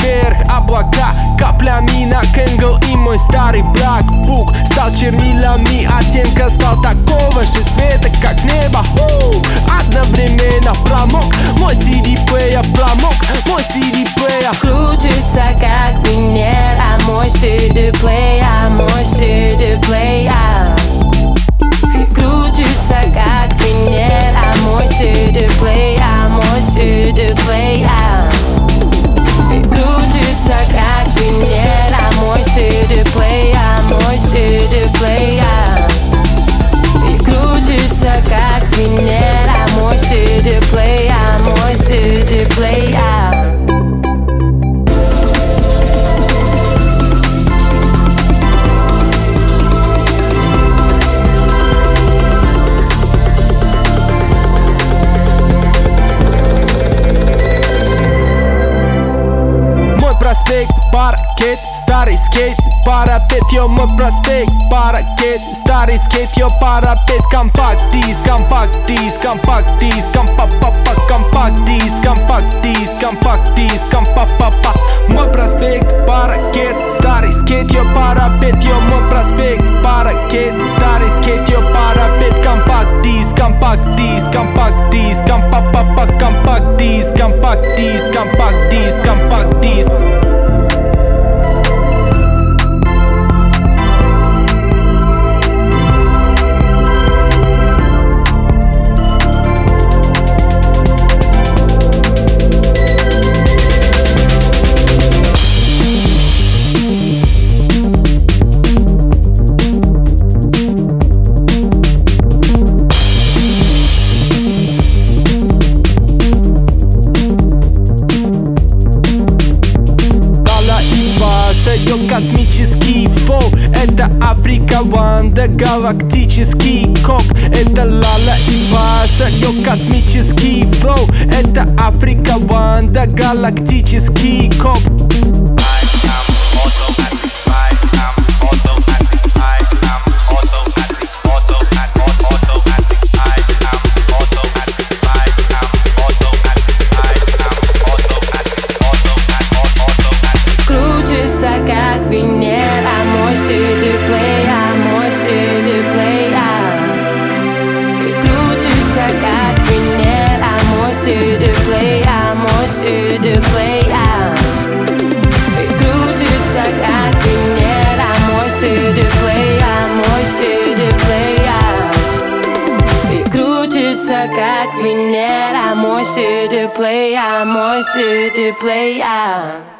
вверх облака, каплями на Кэнгл и мой старый бракбук стал чернилами, оттенка стал такого же цвета, как небо. Одновременно промок мой CD-плеер, промок мой CD-плеер. Крутится как винер, а мой CD-плеер, мой CD-плеер. Крутится как винер, а мой CD-плеер, мой CD-плеер. Крутится как винер, а мой CD-плеер, мой CD-плеер. Крутится как винер, а мой CD-плеер, мой CD-плеер. Проспект, паркет, старый скейт, парапет, йо, мой проспект, паркет, старый скейт, йо, парапет, компакт-диск, компакт-диск, компакт-диск, компа-па-па, компакт-диск, компакт-диск, компакт-диск, компа-па-па. Мой проспект, паркет, старый скейт, йо, парапет, йо, мой проспект, паркет, старый скейт, йо, парапет, компакт-диск, компакт-диск, компакт-диск, компа-па-па, компакт-диск, компакт-диск, компакт-диск, компакт-диск. Ее космический фол, это Африка Ванда, галактический кок. Это Лала и Паша, ее космический флоу, это Африка Ванда, галактический кок. Как винер, а мой CD-плеер, мой CD-плеер. Крутится как винер, а мой CD-плеер, мой CD-плеер. Крутится как винер, а мой CD-плеер, мой CD-плеер. Крутится как винер, а мой CD-плеер, мой CD-плеер.